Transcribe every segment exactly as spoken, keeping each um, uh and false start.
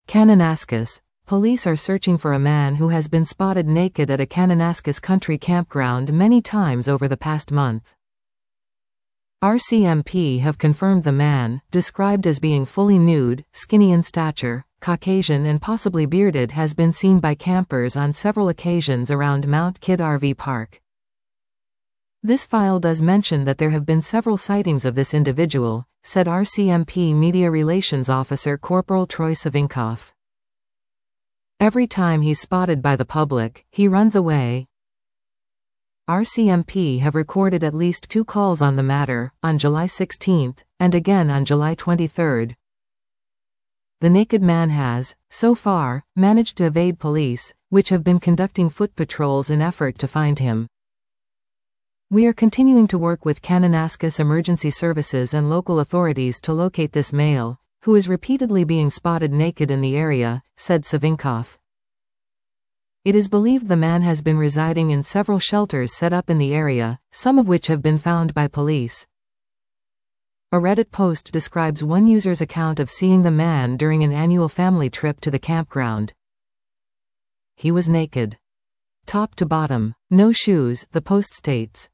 Kananaskis. Police are searching for a man who has been spotted naked at a Kananaskis country campground many times over the past month. R C M P have confirmed the man, described as being fully nude, skinny in stature, Caucasian and possibly bearded, has been seen by campers on several occasions around Mount Kidd R V Park. This file does mention that there have been several sightings of this individual, said R C M P Media Relations Officer Corporal Troy Savinkov. Every time he's spotted by the public, he runs away. R C M P have recorded at least two calls on the matter, on July sixteenth, and again on July twenty-third. The naked man has, so far, managed to evade police, which have been conducting foot patrols in effort to find him. We are continuing to work with Kananaskis Emergency Services and local authorities to locate this male, who is repeatedly being spotted naked in the area, said Savinkov. It is believed the man has been residing in several shelters set up in the area, some of which have been found by police. A Reddit post describes one user's account of seeing the man during an annual family trip to the campground. He was naked. Top to bottom, no shoes, the post states.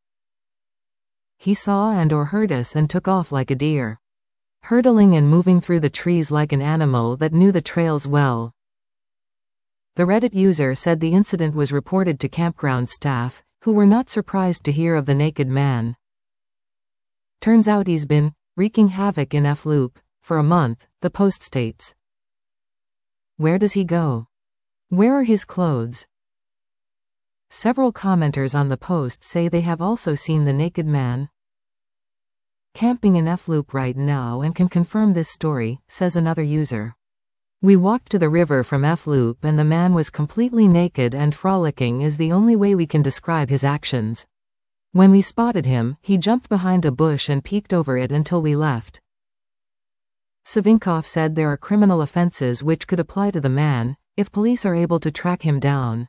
He saw and or heard us and took off like a deer, hurtling and moving through the trees like an animal that knew the trails well. The Reddit user said the incident was reported to campground staff, who were not surprised to hear of the naked man. Turns out he's been wreaking havoc in F-Loop for a month, the post states. Where does he go? Where are his clothes? Several commenters on the post say they have also seen the naked man camping in F-Loop right now and can confirm this story, says another user. We walked to the river from F-Loop and the man was completely naked and frolicking is the only way we can describe his actions. When we spotted him, he jumped behind a bush and peeked over it until we left. Savinkov said there are criminal offenses which could apply to the man, if police are able to track him down.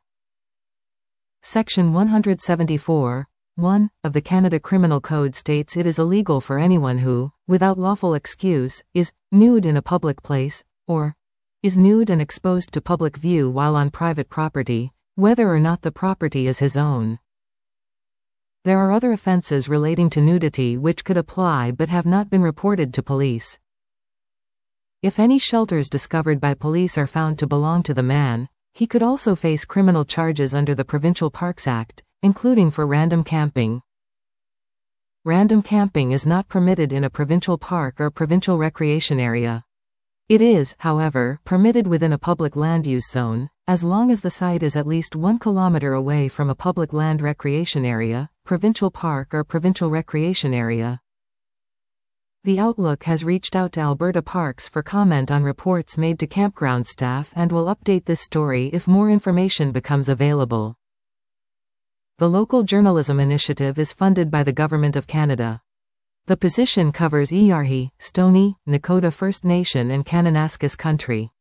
Section one seventy-four, one, of the Canada Criminal Code states it is illegal for anyone who, without lawful excuse, is nude in a public place, or is nude and exposed to public view while on private property, whether or not the property is his own. There are other offenses relating to nudity which could apply but have not been reported to police. If any shelters discovered by police are found to belong to the man, he could also face criminal charges under the Provincial Parks Act, including for random camping. Random camping is not permitted in a provincial park or provincial recreation area. It is, however, permitted within a public land use zone, as long as the site is at least one kilometer away from a public land recreation area, provincial park or provincial recreation area. The Outlook has reached out to Alberta Parks for comment on reports made to campground staff and will update this story if more information becomes available. The Local Journalism Initiative is funded by the Government of Canada. The position covers Eyarhi, Stoney, Nakota First Nation and Kananaskis country.